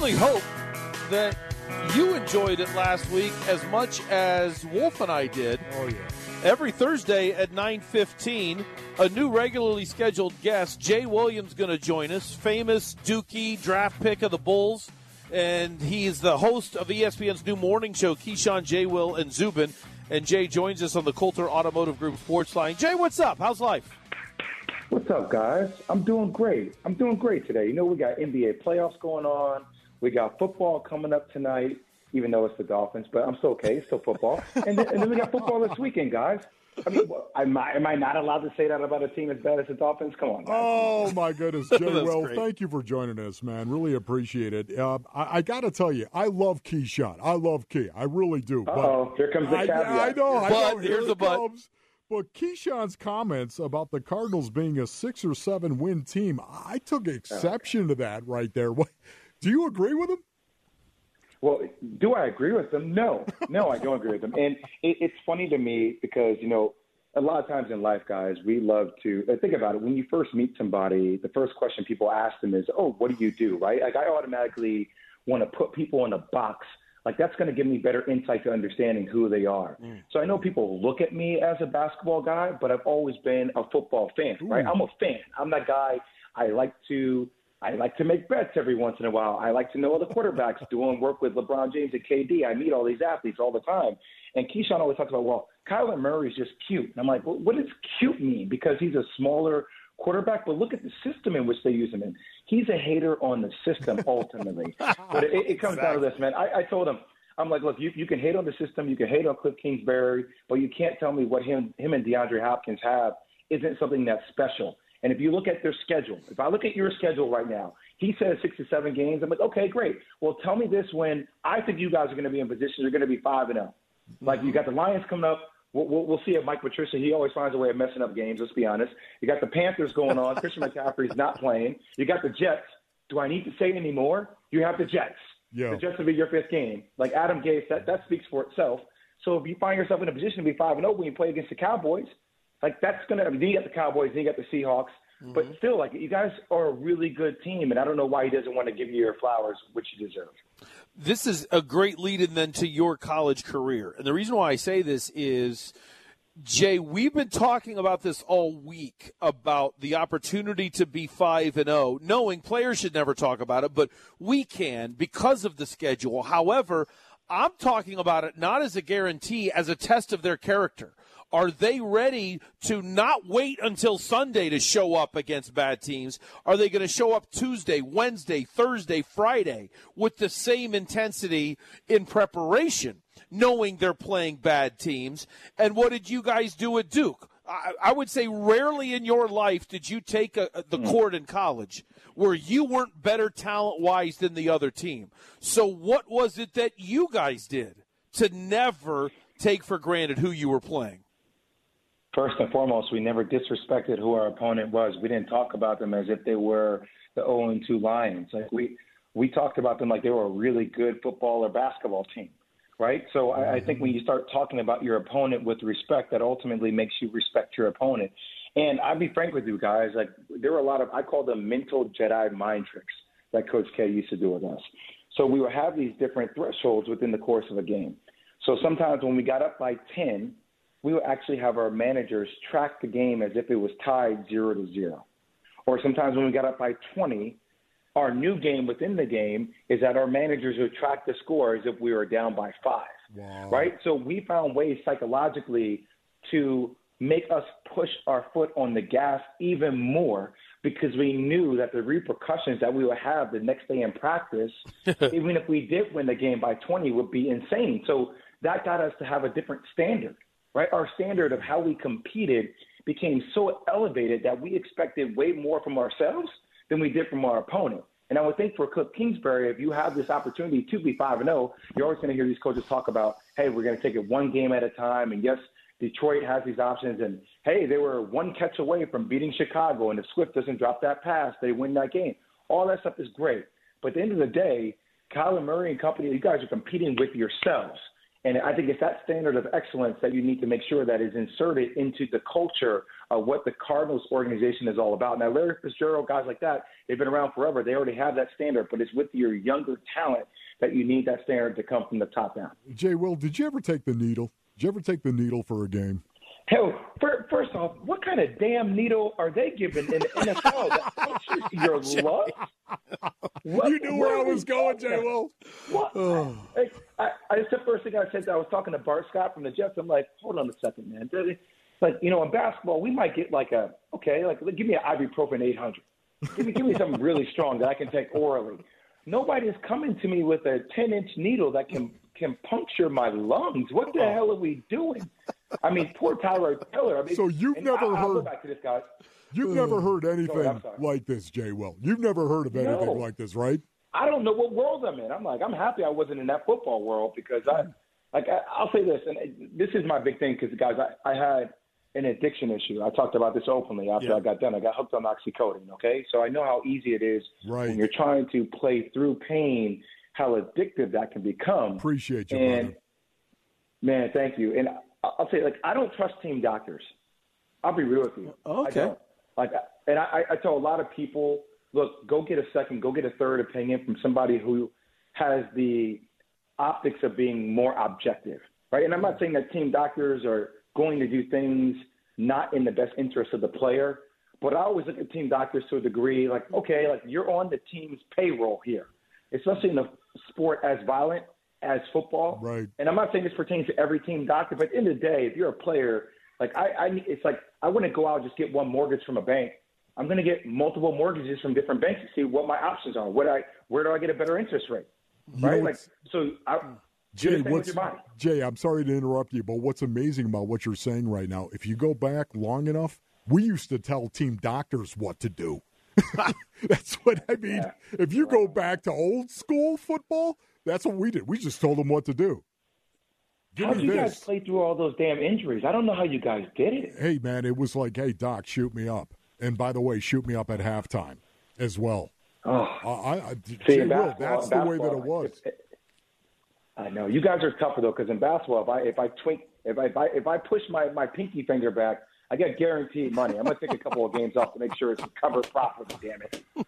only hope that you enjoyed it last week as much as Wolf and I did. Oh, yeah. Every Thursday at 9:15, a new regularly scheduled guest, Jay Williams, going to join us, famous Dookie draft pick of the Bulls, and he's the host of ESPN's new morning show, Keyshawn, J. Will, and Zubin. And Jay joins us on the Coulter Automotive Group Sports Line. Jay, what's up? How's life? What's up, guys? I'm doing great. Today. You know, we got NBA playoffs going on. We got football coming up tonight, even though it's the Dolphins, but I'm still okay. It's still football. And then we got football this weekend, guys. I mean, am I not allowed to say that about a team as bad as the Dolphins? Come on, guys. Oh, my goodness. Jay, well, great. Thank you for joining us, man. Really appreciate it. I got to tell you, I love Keyshawn. I love Key. I really do. Uh-oh, here comes the caveat. I know. Here's the but. But Keyshawn's comments about the Cardinals being a 6 or 7 win team, I took exception to that right there. Do you agree with him? Well, do I agree with them? No, I don't agree with them. And it's funny to me because, you know, a lot of times in life, guys, we love to think about it. When you first meet somebody, the first question people ask them is, oh, what do you do, right? Like, I automatically want to put people in a box. Like, that's going to give me better insight to understanding who they are. So I know people look at me as a basketball guy, but I've always been a football fan, right? I'm a fan. I'm that guy. I like to make bets every once in a while. I like to know all the quarterbacks, doing work with LeBron James and KD. I meet all these athletes all the time. And Keyshawn always talks about, well, Kyler Murray's just cute. And I'm like, well, what does cute mean? Because he's a smaller quarterback, but look at the system in which they use him in. He's a hater on the system ultimately. But it comes down to this, man. I told him, I'm like, look, you can hate on the system, you can hate on Cliff Kingsbury, but you can't tell me what him and DeAndre Hopkins have isn't something that's special. And if you look at their schedule, if I look at your schedule right now, he says 6 to 7 games. I'm like, okay, great. Well, tell me this when I think you guys are going to be in position, you're going to be 5-0. Like, you got the Lions coming up. We'll see if Mike Patricia, he always finds a way of messing up games, let's be honest. You got the Panthers going on. Christian McCaffrey's not playing. You got the Jets. Do I need to say any more? You have the Jets. Yeah. The Jets will be your 5th game. Like Adam Gase, that speaks for itself. So if you find yourself in a position to be 5-0 when you play against the Cowboys, like that's going to – I mean, then you got the Cowboys, then you got the Seahawks. But still, like, you guys are a really good team, and I don't know why he doesn't want to give you your flowers, which you deserve. This is a great lead-in then to your college career. And the reason why I say this is, Jay, we've been talking about this all week, about the opportunity to be 5-0, knowing players should never talk about it, but we can because of the schedule. However, I'm talking about it not as a guarantee, as a test of their character. Are they ready to not wait until Sunday to show up against bad teams? Are they going to show up Tuesday, Wednesday, Thursday, Friday with the same intensity in preparation, knowing they're playing bad teams? And what did you guys do at Duke? I would say rarely in your life did you take the court in college where you weren't better talent-wise than the other team. So what was it that you guys did to never take for granted who you were playing? First and foremost, we never disrespected who our opponent was. We didn't talk about them as if they were the 0-2 Lions. Like we talked about them like they were a really good football or basketball team, right? So I think when you start talking about your opponent with respect, that ultimately makes you respect your opponent. And I'll be frank with you guys, like there were a lot of, I call them mental Jedi mind tricks that Coach K used to do with us. So we would have these different thresholds within the course of a game. So sometimes when we got up by 10, we would actually have our managers track the game as if it was tied 0-0. Or sometimes when we got up by 20, our new game within the game is that our managers would track the score as if we were down by 5, right? So we found ways psychologically to make us push our foot on the gas even more because we knew that the repercussions that we would have the next day in practice, even if we did win the game by 20, would be insane. So that got us to have a different standard. Right, our standard of how we competed became so elevated that we expected way more from ourselves than we did from our opponent. And I would think for Cliff Kingsbury, if you have this opportunity to be 5-0, you're always going to hear these coaches talk about, hey, we're going to take it one game at a time. And yes, Detroit has these options. And hey, they were one catch away from beating Chicago. And if Swift doesn't drop that pass, they win that game. All that stuff is great. But at the end of the day, Kyler Murray and company, you guys are competing with yourselves. And I think it's that standard of excellence that you need to make sure that is inserted into the culture what the Cardinals organization is all about. Now, Larry Fitzgerald, guys like that, they've been around forever. They already have that standard, but it's with your younger talent that you need that standard to come from the top down. Jay Will, did you ever take the needle? Did you ever take the needle for a game? Hell, first off, what kind of damn needle are they giving in the NFL? That punctures your lungs? You knew where I was going, Jay Will. What? It's the first thing I said. I was talking to Bart Scott from the Jets. I'm like, hold on a second, man. Like, you know, in basketball, we might get like give me an ibuprofen 800. Give me something really strong that I can take orally. Nobody is coming to me with a 10-inch needle that can puncture my lungs. What the hell are we doing? I mean, poor Tyler Taylor. I mean, so you've never heard. Go back to this, guys. You've never heard anything like this, Jay Will. You've never heard of anything like this, right? I don't know what world I'm in. I'm happy I wasn't in that football world because I'll say this, and this is my big thing because, guys, I had an addiction issue. I talked about this openly after I got done. I got hooked on oxycodone, okay? So I know how easy it is when you're trying to play through pain, how addictive that can become. Appreciate you, brother. Man, thank you. And I'll say, I don't trust team doctors. I'll be real with you. Okay. I tell a lot of people, look, go get a second, go get a third opinion from somebody who has the optics of being more objective, right? And I'm not saying that team doctors are going to do things not in the best interest of the player, but I always look at team doctors to a degree, you're on the team's payroll here, especially in a sport as violent as football. Right. And I'm not saying this pertains to every team doctor, but at the end of the day, if you're a player, I wouldn't go out and just get one mortgage from a bank. I'm going to get multiple mortgages from different banks to see what my options are. Where do I get a better interest rate? Right? Jay, I'm sorry to interrupt you, but what's amazing about what you're saying right now, if you go back long enough, we used to tell team doctors what to do. That's what I mean. Yeah. If you go back to old school football, that's what we did. We just told them what to do. How did you guys play through all those damn injuries? I don't know how you guys did it. Hey, man, it was like, hey, Doc, shoot me up. And by the way, shoot me up at halftime as well. See, that's the way that it was. I know you guys are tougher though, because in basketball, if I push my pinky finger back, I get guaranteed money. I'm gonna take a couple of games off to make sure it's covered properly. Damn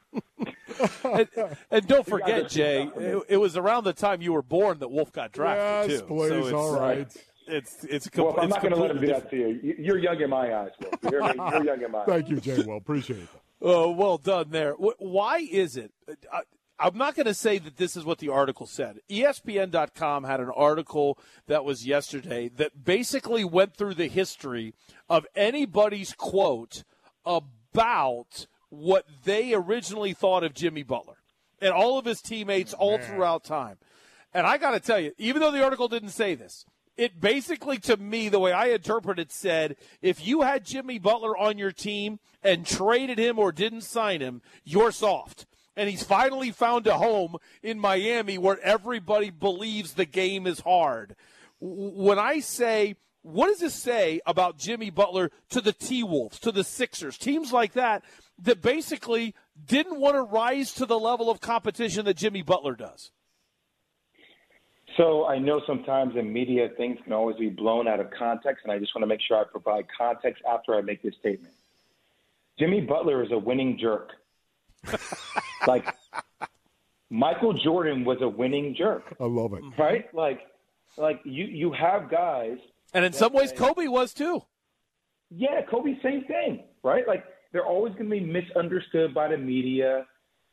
it! and don't forget, Jay, it was around the time you were born that Wolf got drafted yes, too. Please, so all right. Well, I'm not going to let him do that to you. You're young in my eyes, Will. You're young in my eyes. Thank you, Jay. Well, appreciate it. Oh, well done there. Why is it? I'm not going to say that this is what the article said. ESPN.com had an article that was yesterday that basically went through the history of anybody's quote about what they originally thought of Jimmy Butler and all of his teammates all throughout time. And I got to tell you, even though the article didn't say this, it basically, to me, the way I interpret it, said if you had Jimmy Butler on your team and traded him or didn't sign him, you're soft. And he's finally found a home in Miami where everybody believes the game is hard. When I say, what does this say about Jimmy Butler to the T-Wolves, to the Sixers, teams like that basically didn't want to rise to the level of competition that Jimmy Butler does? So I know sometimes in media things can always be blown out of context, and I just want to make sure I provide context after I make this statement. Jimmy Butler is a winning jerk. Like, Michael Jordan was a winning jerk. I love it. Right? Like you have guys. And in some ways, Kobe was too. Yeah, Kobe, same thing, right? Like, they're always going to be misunderstood by the media.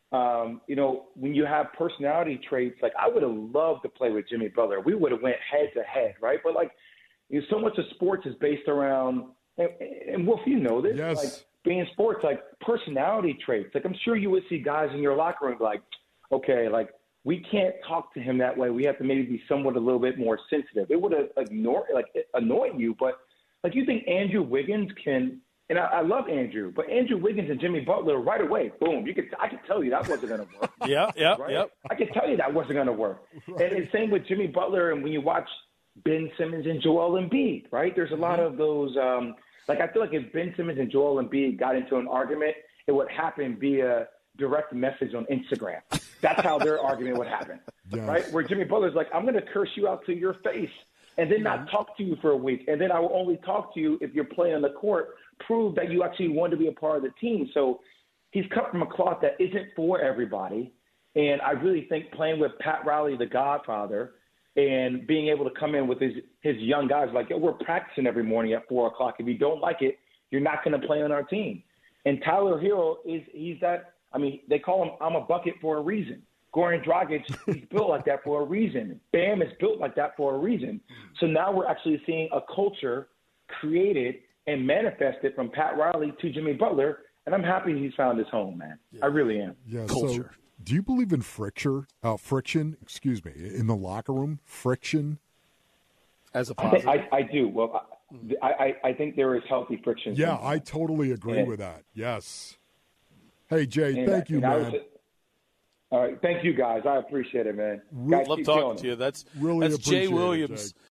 When you have personality traits, like I would have loved to play with Jimmy Butler. We would have went head to head, right? But so much of sports is based around, and Wolf, you know this, yes. Being in sports, like personality traits. Like I'm sure you would see guys in your locker room like, okay, like we can't talk to him that way. We have to maybe be somewhat a little bit more sensitive. It would have annoyed you, but like you think Andrew Wiggins can. And I love Andrew, but Andrew Wiggins and Jimmy Butler right away, boom! I could tell you that wasn't going to work. Yep. I could tell you that wasn't going to work. Right. And same with Jimmy Butler, and when you watch Ben Simmons and Joel Embiid, right? There's a lot of those. I feel like if Ben Simmons and Joel Embiid got into an argument, it would happen via direct message on Instagram. That's how their argument would happen, right? Where Jimmy Butler's like, "I'm going to curse you out to your face." And then not talk to you for a week. And then I will only talk to you if you're playing on the court prove that you actually want to be a part of the team. So he's cut from a cloth that isn't for everybody. And I really think playing with Pat Riley, the Godfather, and being able to come in with his young guys like, yo, we're practicing every morning at 4 o'clock. If you don't like it, you're not going to play on our team. And Tyler Hero he's that. I mean, they call him I'm a bucket for a reason. Goran Dragic, he's built like that for a reason. Bam is built like that for a reason. So now we're actually seeing a culture created and manifested from Pat Riley to Jimmy Butler, and I'm happy he's found his home, man. Yeah. I really am. Yeah, culture. So do you believe in friction, in the locker room? Friction? As a positive? I do. Well, I think there is healthy friction. Yeah, sometimes. I totally agree with that. Yes. Hey, Jay, thank you, man. All right. Thank you, guys. I appreciate it, man. Love talking to you. That's really Jay appreciate Williams. It, Jay.